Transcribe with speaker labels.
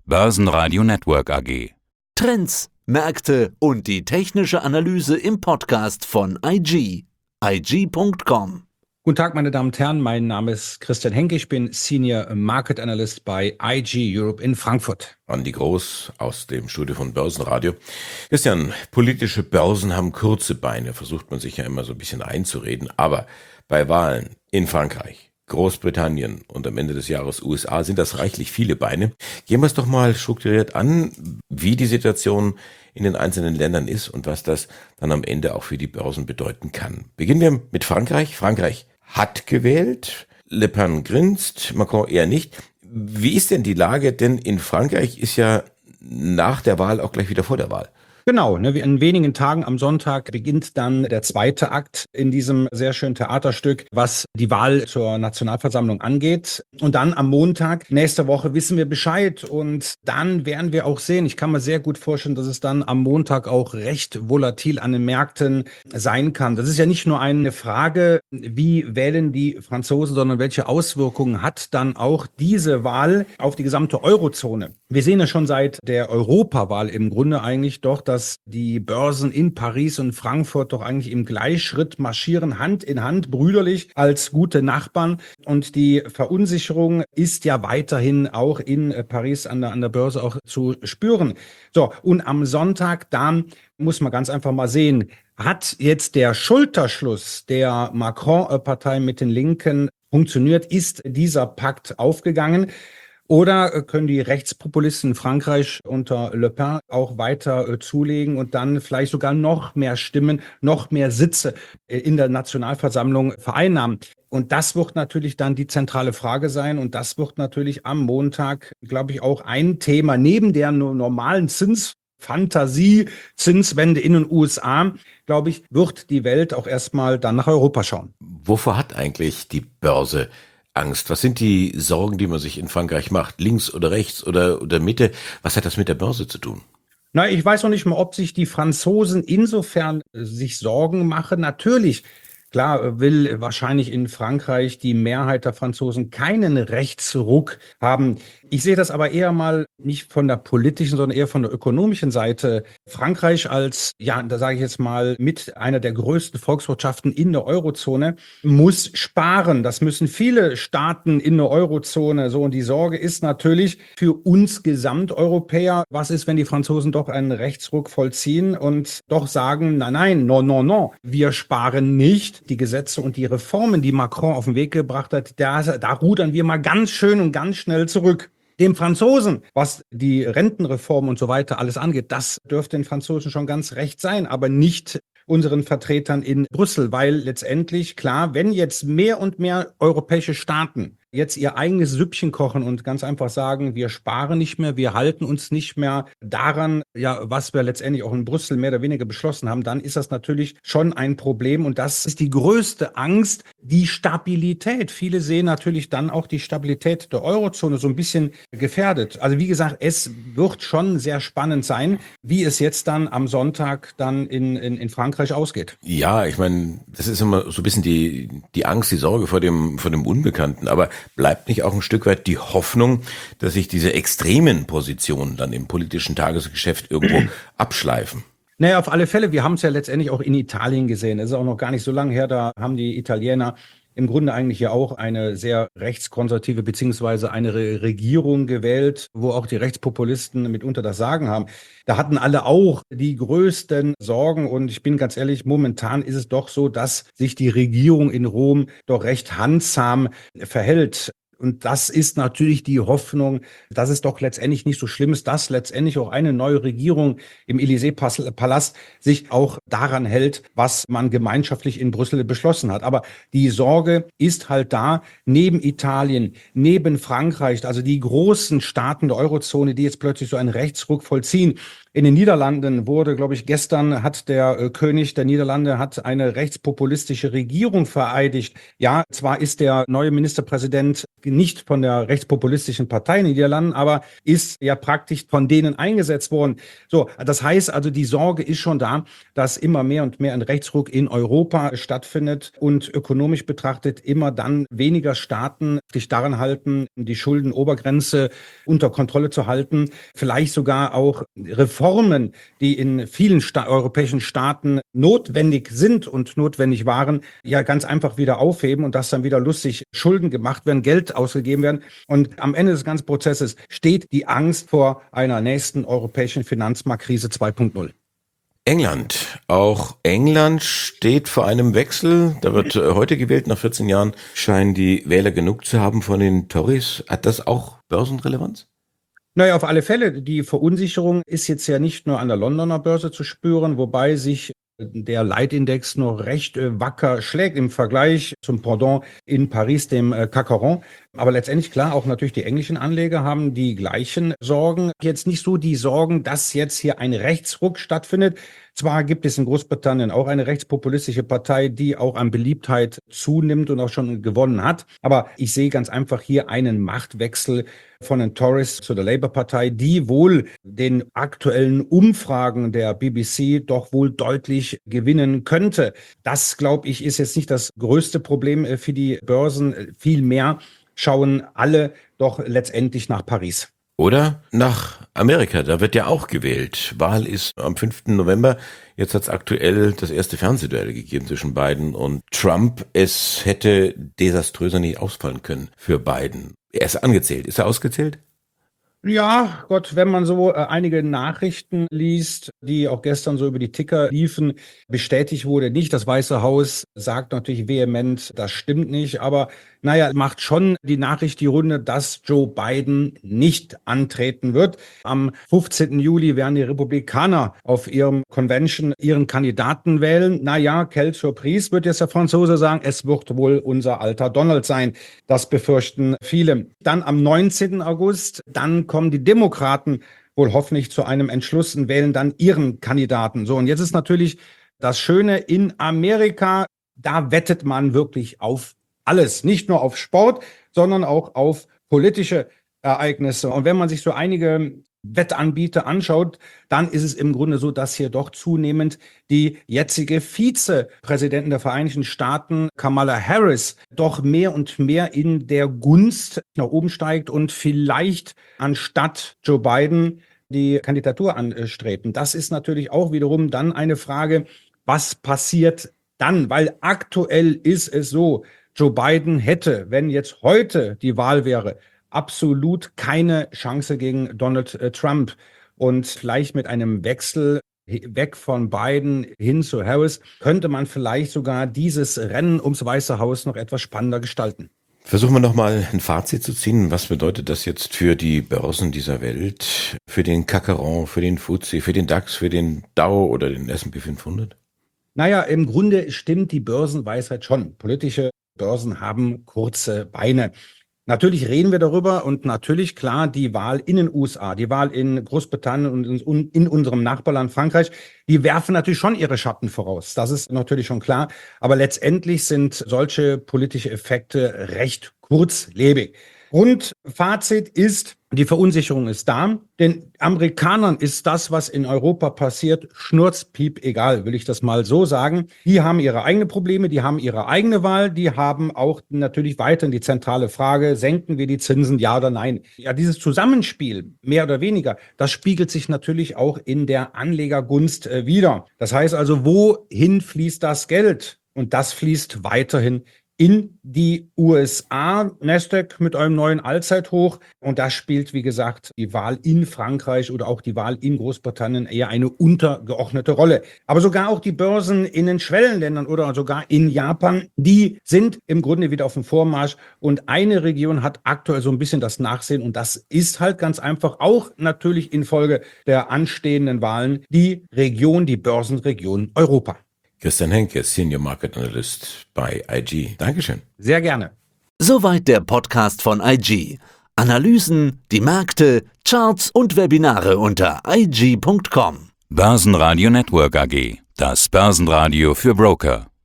Speaker 1: Börsenradio Network AG.
Speaker 2: Trends, Märkte und die technische Analyse im Podcast von IG. IG.com.
Speaker 3: Guten Tag, meine Damen und Herren. Mein Name ist Christian Henke. Ich bin Senior Market Analyst bei IG Europe in Frankfurt.
Speaker 4: Andi Groß aus dem Studio von Börsenradio. Christian, politische Börsen haben kurze Beine, versucht man sich ja immer so ein bisschen einzureden. Aber bei Wahlen in Frankreich, Großbritannien und am Ende des Jahres USA sind das reichlich viele Beine. Gehen wir es doch mal strukturiert an, wie die Situation in den einzelnen Ländern ist und was das dann am Ende auch für die Börsen bedeuten kann. Beginnen wir mit Frankreich. Frankreich hat gewählt, Le Pen grinst, Macron eher nicht. Wie ist denn die Lage? Denn in Frankreich ist ja nach der Wahl auch gleich wieder vor der Wahl.
Speaker 3: Genau, in wenigen Tagen am Sonntag beginnt dann der zweite Akt in diesem sehr schönen Theaterstück, was die Wahl zur Nationalversammlung angeht. Und dann am Montag, nächste Woche, wissen wir Bescheid und dann werden wir auch sehen. Ich kann mir sehr gut vorstellen, dass es dann am Montag auch recht volatil an den Märkten sein kann. Das ist ja nicht nur eine Frage, wie wählen die Franzosen, sondern welche Auswirkungen hat dann auch diese Wahl auf die gesamte Eurozone. Wir sehen ja schon seit der Europawahl im Grunde eigentlich doch, dass die Börsen in Paris und Frankfurt doch eigentlich im Gleichschritt marschieren, Hand in Hand, brüderlich als gute Nachbarn. Und die Verunsicherung ist ja weiterhin auch in Paris an der Börse auch zu spüren. So, und am Sonntag, da muss man ganz einfach mal sehen, hat jetzt der Schulterschluss der Macron-Partei mit den Linken funktioniert? Ist dieser Pakt aufgegangen? Oder können die Rechtspopulisten in Frankreich unter Le Pen auch weiter zulegen und dann vielleicht sogar noch mehr Stimmen, noch mehr Sitze in der Nationalversammlung vereinnahmen? Und das wird natürlich dann die zentrale Frage sein. Und das wird natürlich am Montag, glaube ich, auch ein Thema neben der normalen Zinswende in den USA, glaube ich, wird die Welt auch erstmal dann nach Europa schauen.
Speaker 4: Wovor hat eigentlich die Börse Angst? Was sind die Sorgen, die man sich in Frankreich macht? Links oder rechts oder Mitte? Was hat das mit der Börse zu tun?
Speaker 3: Na, ich weiß noch nicht mal, ob sich die Franzosen insofern sich Sorgen machen. Natürlich, klar, will wahrscheinlich in Frankreich die Mehrheit der Franzosen keinen Rechtsruck haben. Ich sehe das aber eher mal nicht von der politischen, sondern eher von der ökonomischen Seite. Frankreich als, ja, da sage ich jetzt mal, mit einer der größten Volkswirtschaften in der Eurozone muss sparen. Das müssen viele Staaten in der Eurozone so. Und die Sorge ist natürlich für uns Gesamteuropäer, was ist, wenn die Franzosen doch einen Rechtsruck vollziehen und doch sagen, nein, no, wir sparen nicht. Die Gesetze und die Reformen, die Macron auf den Weg gebracht hat, da rudern wir mal ganz schön und ganz schnell zurück. Dem Franzosen, was die Rentenreform und so weiter alles angeht, das dürfte den Franzosen schon ganz recht sein, aber nicht unseren Vertretern in Brüssel, weil letztendlich, klar, wenn jetzt mehr und mehr europäische Staaten jetzt ihr eigenes Süppchen kochen und ganz einfach sagen, wir sparen nicht mehr, wir halten uns nicht mehr daran, ja, was wir letztendlich auch in Brüssel mehr oder weniger beschlossen haben, dann ist das natürlich schon ein Problem und das ist die größte Angst, die Stabilität. Viele sehen natürlich dann auch die Stabilität der Eurozone so ein bisschen gefährdet. Also wie gesagt, es wird schon sehr spannend sein, wie es jetzt dann am Sonntag dann in Frankreich ausgeht.
Speaker 4: Ja, ich meine, das ist immer so ein bisschen die Angst, die Sorge vor dem Unbekannten, aber bleibt nicht auch ein Stück weit die Hoffnung, dass sich diese extremen Positionen dann im politischen Tagesgeschäft irgendwo abschleifen?
Speaker 3: Naja, auf alle Fälle. Wir haben es ja letztendlich auch in Italien gesehen. Es ist auch noch gar nicht so lange her. Da haben die Italiener im Grunde eigentlich ja auch eine sehr rechtskonservative beziehungsweise eine Regierung gewählt, wo auch die Rechtspopulisten mitunter das Sagen haben. Da hatten alle auch die größten Sorgen und ich bin ganz ehrlich, momentan ist es doch so, dass sich die Regierung in Rom doch recht handsam verhält. Und das ist natürlich die Hoffnung, dass es doch letztendlich nicht so schlimm ist, dass letztendlich auch eine neue Regierung im Élysée-Palast sich auch daran hält, was man gemeinschaftlich in Brüssel beschlossen hat. Aber die Sorge ist halt da, neben Italien, neben Frankreich, also die großen Staaten der Eurozone, die jetzt plötzlich so einen Rechtsruck vollziehen. In den Niederlanden wurde, glaube ich, gestern hat der König der Niederlande hat eine rechtspopulistische Regierung vereidigt. Ja, zwar ist der neue Ministerpräsident nicht von der rechtspopulistischen Partei in den Niederlanden, aber ist ja praktisch von denen eingesetzt worden. So, das heißt also, die Sorge ist schon da, dass immer mehr und mehr ein Rechtsruck in Europa stattfindet und ökonomisch betrachtet immer dann weniger Staaten sich daran halten, die Schuldenobergrenze unter Kontrolle zu halten, vielleicht sogar auch Reformen, die in vielen europäischen Staaten notwendig sind und notwendig waren, ja ganz einfach wieder aufheben und dass dann wieder lustig Schulden gemacht werden, Geld ausgegeben werden. Und am Ende des ganzen Prozesses steht die Angst vor einer nächsten europäischen Finanzmarktkrise 2.0.
Speaker 4: England. Auch England steht vor einem Wechsel. Da wird heute gewählt. Nach 14 Jahren scheinen die Wähler genug zu haben von den Tories. Hat das auch Börsenrelevanz?
Speaker 3: Naja, auf alle Fälle. Die Verunsicherung ist jetzt ja nicht nur an der Londoner Börse zu spüren, wobei sich der Leitindex noch recht wacker schlägt im Vergleich zum Pendant in Paris, dem CAC 40. Aber letztendlich, klar, auch natürlich die englischen Anleger haben die gleichen Sorgen. Jetzt nicht so die Sorgen, dass jetzt hier ein Rechtsruck stattfindet. Zwar gibt es in Großbritannien auch eine rechtspopulistische Partei, die auch an Beliebtheit zunimmt und auch schon gewonnen hat. Aber ich sehe ganz einfach hier einen Machtwechsel von den Tories zu der Labour-Partei, die wohl den aktuellen Umfragen der BBC doch wohl deutlich gewinnen könnte. Das, glaube ich, ist jetzt nicht das größte Problem für die Börsen. Vielmehr schauen alle doch letztendlich nach Paris.
Speaker 4: Oder nach Amerika, da wird ja auch gewählt. Wahl ist am 5. November. Jetzt hat es aktuell das erste Fernsehduell gegeben zwischen Biden und Trump. Es hätte desaströser nicht ausfallen können für Biden. Er ist angezählt. Ist er ausgezählt?
Speaker 3: Ja, Gott, wenn man so einige Nachrichten liest, die auch gestern so über die Ticker liefen, bestätigt wurde nicht. Das Weiße Haus sagt natürlich vehement, das stimmt nicht. Aber naja, macht schon die Nachricht die Runde, dass Joe Biden nicht antreten wird. Am 15. Juli werden die Republikaner auf ihrem Convention ihren Kandidaten wählen. Naja, quelle surprise, wird jetzt der Franzose sagen, es wird wohl unser alter Donald sein. Das befürchten viele. Dann am 19. August, dann kommen die Demokraten wohl hoffentlich zu einem Entschluss und wählen dann ihren Kandidaten. So, und jetzt ist natürlich das Schöne in Amerika, da wettet man wirklich auf alles, nicht nur auf Sport, sondern auch auf politische Ereignisse. Und wenn man sich so einige Wettanbieter anschaut, dann ist es im Grunde so, dass hier doch zunehmend die jetzige Vizepräsidentin der Vereinigten Staaten, Kamala Harris, doch mehr und mehr in der Gunst nach oben steigt und vielleicht anstatt Joe Biden die Kandidatur anstreben. Das ist natürlich auch wiederum dann eine Frage, was passiert dann? Weil aktuell ist es so, Joe Biden hätte, wenn jetzt heute die Wahl wäre, absolut keine Chance gegen Donald Trump. Und vielleicht mit einem Wechsel weg von Biden hin zu Harris könnte man vielleicht sogar dieses Rennen ums Weiße Haus noch etwas spannender gestalten.
Speaker 4: Versuchen wir nochmal ein Fazit zu ziehen. Was bedeutet das jetzt für die Börsen dieser Welt? Für den CAC 40, für den FTSE, für den DAX, für den Dow oder den S&P 500?
Speaker 3: Naja, im Grunde stimmt die Börsenweisheit schon. Politische Börsen haben kurze Beine. Natürlich reden wir darüber und natürlich, klar, die Wahl in den USA, die Wahl in Großbritannien und in unserem Nachbarland Frankreich, die werfen natürlich schon ihre Schatten voraus. Das ist natürlich schon klar. Aber letztendlich sind solche politische Effekte recht kurzlebig. Grundfazit ist, die Verunsicherung ist da. Den Amerikanern ist das, was in Europa passiert, schnurzpiep egal, will ich das mal so sagen. Die haben ihre eigenen Probleme, die haben ihre eigene Wahl, die haben auch natürlich weiterhin die zentrale Frage, senken wir die Zinsen, ja oder nein? Ja, dieses Zusammenspiel, mehr oder weniger, das spiegelt sich natürlich auch in der Anlegergunst wider. Das heißt also, wohin fließt das Geld? Und das fließt weiterhin in die USA, Nasdaq mit einem neuen Allzeithoch. Und da spielt, wie gesagt, die Wahl in Frankreich oder auch die Wahl in Großbritannien eher eine untergeordnete Rolle. Aber sogar auch die Börsen in den Schwellenländern oder sogar in Japan, die sind im Grunde wieder auf dem Vormarsch. Und eine Region hat aktuell so ein bisschen das Nachsehen. Und das ist halt ganz einfach auch natürlich infolge der anstehenden Wahlen die Region, die Börsenregion Europa.
Speaker 4: Christian Henke, Senior Market Analyst bei IG. Dankeschön.
Speaker 3: Sehr gerne.
Speaker 2: Soweit der Podcast von IG. Analysen, die Märkte, Charts und Webinare unter IG.com.
Speaker 1: Börsenradio Network AG. Das Börsenradio für Broker.